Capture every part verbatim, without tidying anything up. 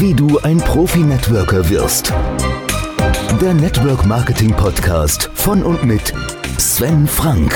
Wie du ein Profi-Networker wirst. Der Network Marketing Podcast von und mit Sven Frank.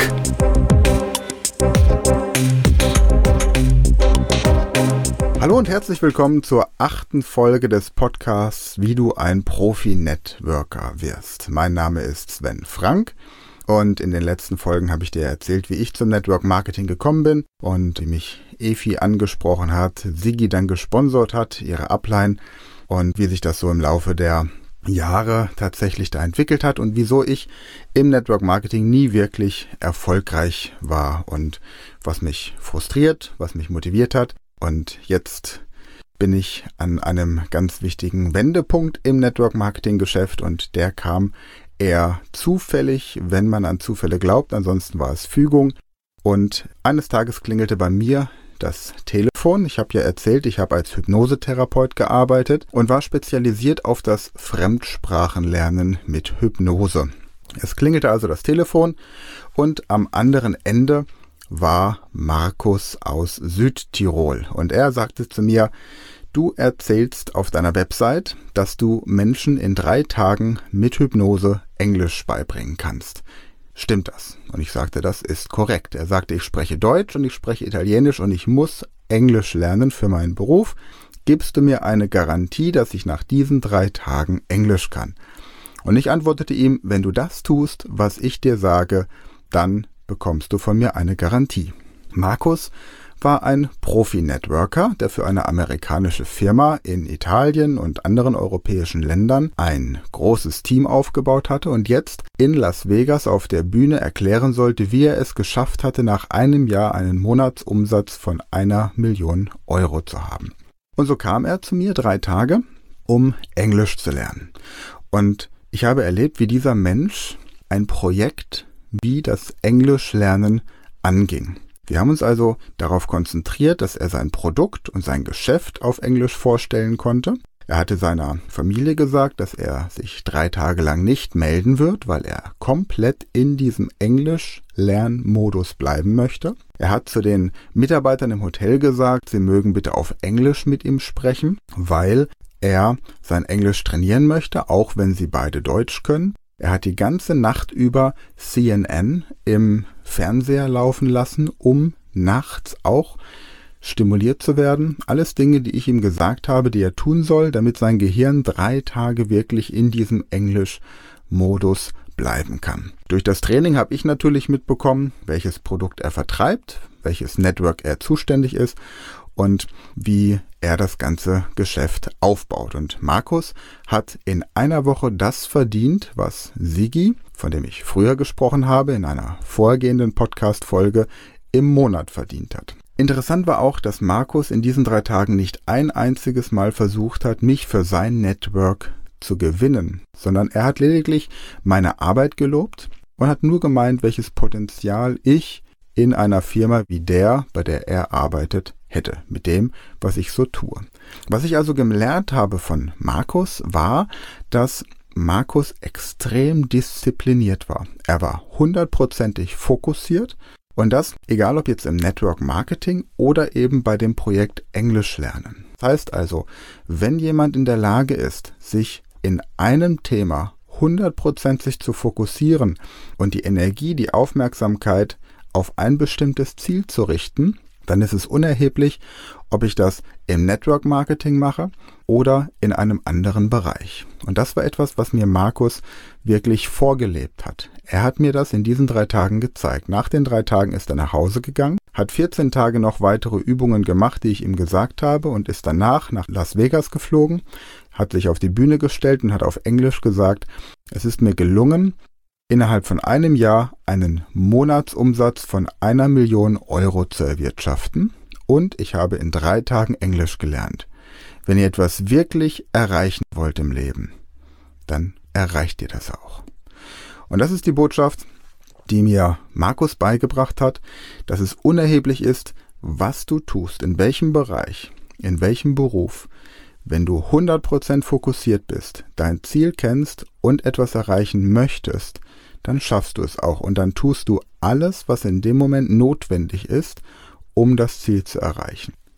Hallo und herzlich willkommen zur achten Folge des Podcasts Wie du ein Profi-Networker wirst. Mein Name ist Sven Frank und in den letzten Folgen habe ich dir erzählt, wie ich zum Network Marketing gekommen bin und wie mich Efi angesprochen hat, Sigi dann gesponsert hat, ihre Upline, und wie sich das so im Laufe der Jahre tatsächlich da entwickelt hat und wieso ich im Network Marketing nie wirklich erfolgreich war und was mich frustriert, was mich motiviert hat. Und jetzt bin ich an einem ganz wichtigen Wendepunkt im Network Marketing Geschäft und der kam eher zufällig, wenn man an Zufälle glaubt, ansonsten war es Fügung. Und eines Tages klingelte bei mir das Telefon. Ich habe ja erzählt, ich habe als Hypnosetherapeut gearbeitet und war spezialisiert auf das Fremdsprachenlernen mit Hypnose. Es klingelte also das Telefon und am anderen Ende war Markus aus Südtirol. Und er sagte zu mir: Du erzählst auf deiner Website, dass du Menschen in drei Tagen mit Hypnose Englisch beibringen kannst. Stimmt das? Und ich sagte, das ist korrekt. Er sagte, ich spreche Deutsch und ich spreche Italienisch und ich muss Englisch lernen für meinen Beruf. Gibst du mir eine Garantie, dass ich nach diesen drei Tagen Englisch kann? Und ich antwortete ihm, wenn du das tust, was ich dir sage, dann bekommst du von mir eine Garantie. Markus war ein Profi-Networker, der für eine amerikanische Firma in Italien und anderen europäischen Ländern ein großes Team aufgebaut hatte und jetzt in Las Vegas auf der Bühne erklären sollte, wie er es geschafft hatte, nach einem Jahr einen Monatsumsatz von einer Million Euro zu haben. Und so kam er zu mir drei Tage, um Englisch zu lernen. Und ich habe erlebt, wie dieser Mensch ein Projekt wie das Englischlernen anging. Wir haben uns also darauf konzentriert, dass er sein Produkt und sein Geschäft auf Englisch vorstellen konnte. Er hatte seiner Familie gesagt, dass er sich drei Tage lang nicht melden wird, weil er komplett in diesem Englisch-Lernmodus bleiben möchte. Er hat zu den Mitarbeitern im Hotel gesagt, sie mögen bitte auf Englisch mit ihm sprechen, weil er sein Englisch trainieren möchte, auch wenn sie beide Deutsch können. Er hat die ganze Nacht über C N N im Fernseher laufen lassen, um nachts auch stimuliert zu werden. Alles Dinge, die ich ihm gesagt habe, die er tun soll, damit sein Gehirn drei Tage wirklich in diesem Englisch-Modus bleiben kann. Durch das Training habe ich natürlich mitbekommen, welches Produkt er vertreibt, welches Network er zuständig ist und wie er das ganze Geschäft aufbaut. Und Markus hat in einer Woche das verdient, was Sigi, von dem ich früher gesprochen habe, in einer vorhergehenden Podcast-Folge im Monat verdient hat. Interessant war auch, dass Markus in diesen drei Tagen nicht ein einziges Mal versucht hat, mich für sein Network zu gewinnen, sondern er hat lediglich meine Arbeit gelobt und hat nur gemeint, welches Potenzial ich in einer Firma wie der, bei der er arbeitet, hätte, mit dem, was ich so tue. Was ich also gelernt habe von Markus, war, dass Markus extrem diszipliniert war. Er war hundertprozentig fokussiert und das, egal ob jetzt im Network Marketing oder eben bei dem Projekt Englisch lernen. Das heißt also, wenn jemand in der Lage ist, sich in einem Thema hundertprozentig zu fokussieren und die Energie, die Aufmerksamkeit auf ein bestimmtes Ziel zu richten, dann ist es unerheblich, ob ich das im Network Marketing mache oder in einem anderen Bereich. Und das war etwas, was mir Markus wirklich vorgelebt hat. Er hat mir das in diesen drei Tagen gezeigt. Nach den drei Tagen ist er nach Hause gegangen, hat vierzehn Tage noch weitere Übungen gemacht, die ich ihm gesagt habe, und ist danach nach Las Vegas geflogen, hat sich auf die Bühne gestellt und hat auf Englisch gesagt: Es ist mir gelungen, innerhalb von einem Jahr einen Monatsumsatz von einer Million Euro zu erwirtschaften und ich habe in drei Tagen Englisch gelernt. Wenn ihr etwas wirklich erreichen wollt im Leben, dann erreicht ihr das auch. Und das ist die Botschaft, die mir Markus beigebracht hat, dass es unerheblich ist, was du tust, in welchem Bereich, in welchem Beruf. Wenn du hundert Prozent fokussiert bist, dein Ziel kennst und etwas erreichen möchtest, dann schaffst du es auch und dann tust du alles, was in dem Moment notwendig ist, um das Ziel zu erreichen.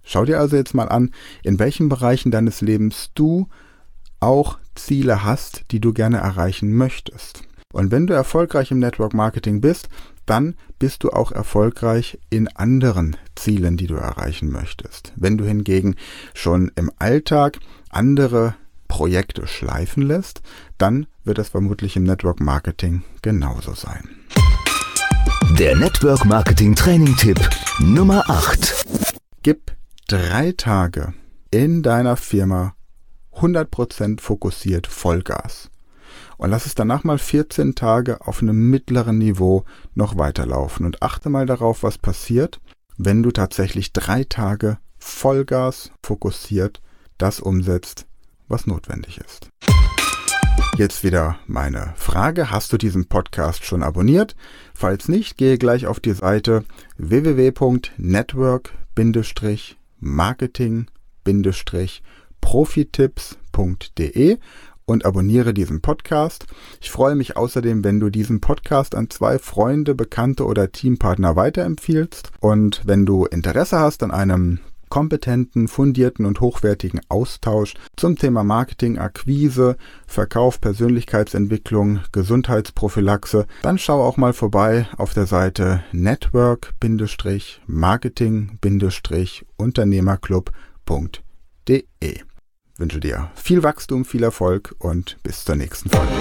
Schau dir also jetzt mal an, in welchen Bereichen deines Lebens du auch Ziele hast, die du gerne erreichen möchtest. Und wenn du erfolgreich im Network Marketing bist, dann bist du auch erfolgreich in anderen Zielen, die du erreichen möchtest. Wenn du hingegen schon im Alltag andere Projekte schleifen lässt, dann wird es vermutlich im Network Marketing genauso sein. Der Network Marketing Training Tipp Nummer acht. Gib drei Tage in deiner Firma hundert Prozent fokussiert Vollgas. Und lass es danach mal vierzehn Tage auf einem mittleren Niveau noch weiterlaufen. Und achte mal darauf, was passiert, wenn du tatsächlich drei Tage Vollgas fokussiert das umsetzt, was notwendig ist. Jetzt wieder meine Frage. Hast du diesen Podcast schon abonniert? Falls nicht, gehe gleich auf die Seite w w w punkt network marketing profitipps punkt de und abonniere diesen Podcast. Ich freue mich außerdem, wenn du diesen Podcast an zwei Freunde, Bekannte oder Teampartner weiterempfiehlst. Und wenn du Interesse hast an einem kompetenten, fundierten und hochwertigen Austausch zum Thema Marketing, Akquise, Verkauf, Persönlichkeitsentwicklung, Gesundheitsprophylaxe, dann schau auch mal vorbei auf der Seite network marketing unternehmerclub punkt de. Ich wünsche dir viel Wachstum, viel Erfolg und bis zur nächsten Folge.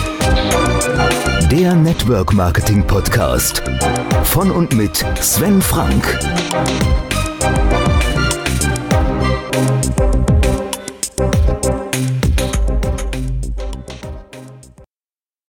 Der Network Marketing Podcast von und mit Sven Frank.